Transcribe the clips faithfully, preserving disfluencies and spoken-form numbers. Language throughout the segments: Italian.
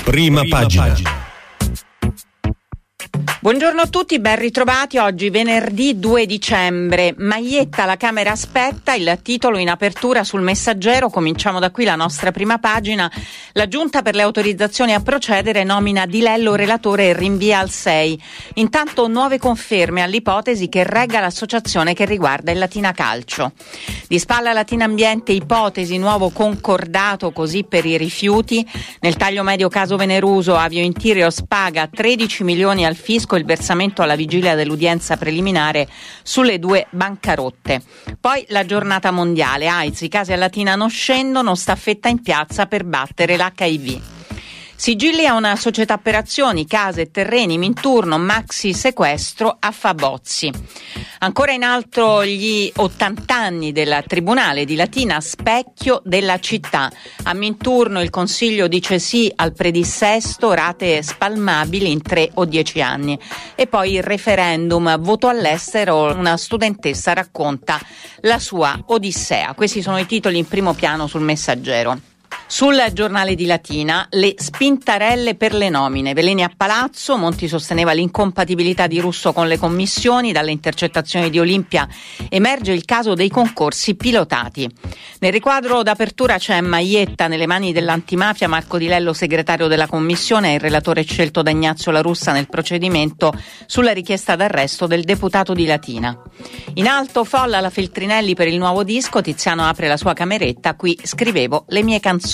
Prima, Prima pagina. pagina. Buongiorno a tutti, ben ritrovati. Oggi venerdì due dicembre. Maietta, la Camera aspetta, il titolo in apertura sul Messaggero. Cominciamo da qui la nostra prima pagina. La Giunta per le autorizzazioni a procedere nomina Di Lello relatore e rinvia al sei. Intanto nuove conferme all'ipotesi che regga l'associazione che riguarda il Latina Calcio. Di spalla Latina Ambiente, ipotesi, nuovo concordato così per i rifiuti. Nel taglio medio caso Veneruso, Avio Interiors paga tredici milioni al fisco, il versamento alla vigilia dell'udienza preliminare sulle due bancarotte. Poi la giornata mondiale, AIDS, i casi a Latina non scendono, staffetta in piazza per battere l'H I V. Sigilli a una società per azioni, case, terreni, Minturno, maxi sequestro a Fabozzi. Ancora in alto gli ottanta anni del Tribunale di Latina, specchio della città. A Minturno il Consiglio dice sì al predissesto, rate spalmabili in tre o dieci anni. E poi il referendum, voto all'estero, una studentessa racconta la sua odissea. Questi sono i titoli in primo piano sul Messaggero. Sul giornale di Latina, le spintarelle per le nomine. Veleni a palazzo, Monti sosteneva l'incompatibilità di Russo con le commissioni, dalle intercettazioni di Olimpia emerge il caso dei concorsi pilotati. Nel riquadro d'apertura c'è Maietta nelle mani dell'antimafia, Marco Di Lello segretario della commissione e il relatore scelto da Ignazio La Russa nel procedimento sulla richiesta d'arresto del deputato di Latina. In alto folla la Feltrinelli per il nuovo disco, Tiziano apre la sua cameretta, qui scrivevo le mie canzoni.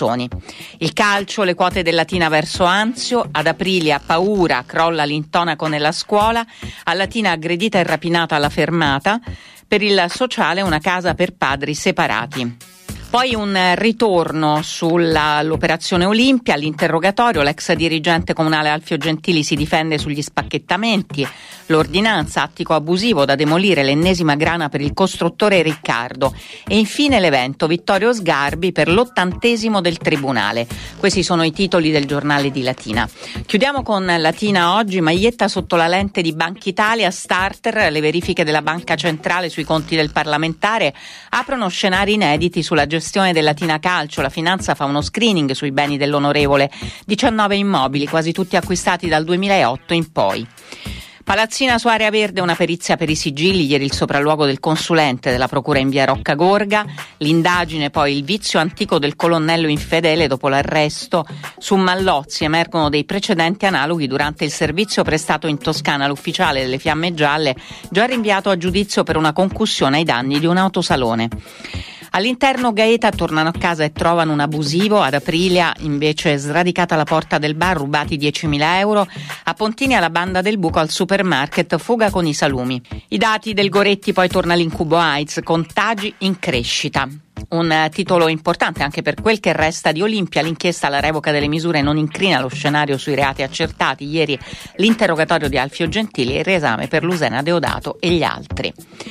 Il calcio, le quote del Latina verso Anzio, ad Aprilia paura, crolla l'intonaco nella scuola, a Latina aggredita e rapinata alla fermata, per il sociale una casa per padri separati. Poi un ritorno sull'operazione Olimpia, all'interrogatorio, l'ex dirigente comunale Alfio Gentili si difende sugli spacchettamenti, l'ordinanza attico abusivo da demolire, l'ennesima grana per il costruttore Riccardo e infine l'evento Vittorio Sgarbi per l'ottantesimo del Tribunale. Questi sono i titoli del giornale di Latina. Chiudiamo con Latina oggi, Maietta sotto la lente di Banca Italia, starter, le verifiche della Banca Centrale sui conti del parlamentare aprono scenari inediti sulla gestione del Latina Calcio. La finanza fa uno screening sui beni dell'onorevole, diciannove immobili, quasi tutti acquistati dal duemilaotto in poi. Palazzina su Area Verde, una perizia per i sigilli, ieri il sopralluogo del consulente della procura in via Rocca Gorga, l'indagine poi il vizio antico del colonnello infedele dopo l'arresto, su Mallozzi emergono dei precedenti analoghi durante il servizio prestato in Toscana all'ufficiale delle Fiamme Gialle, già rinviato a giudizio per una concussione ai danni di un autosalone. All'interno Gaeta tornano a casa e trovano un abusivo, ad Aprilia invece sradicata la porta del bar, rubati diecimila euro, a Pontini alla banda del buco al supermarket, fuga con i salumi. I dati del Goretti, poi torna l'incubo AIDS, contagi in crescita. Un titolo importante anche per quel che resta di Olimpia, l'inchiesta alla revoca delle misure non incrina lo scenario sui reati accertati, ieri l'interrogatorio di Alfio Gentili e il riesame per Lusena Deodato e gli altri.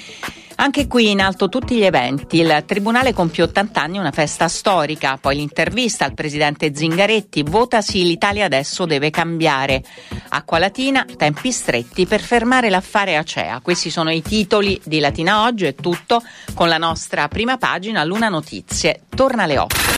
Anche qui in alto tutti gli eventi, il Tribunale compie ottanta anni, una festa storica, poi l'intervista al presidente Zingaretti, vota sì, l'Italia adesso deve cambiare. Acqua Latina, tempi stretti per fermare l'affare Acea. Questi sono i titoli di Latina oggi, è tutto con la nostra prima pagina, Luna Notizie, torna alle otto.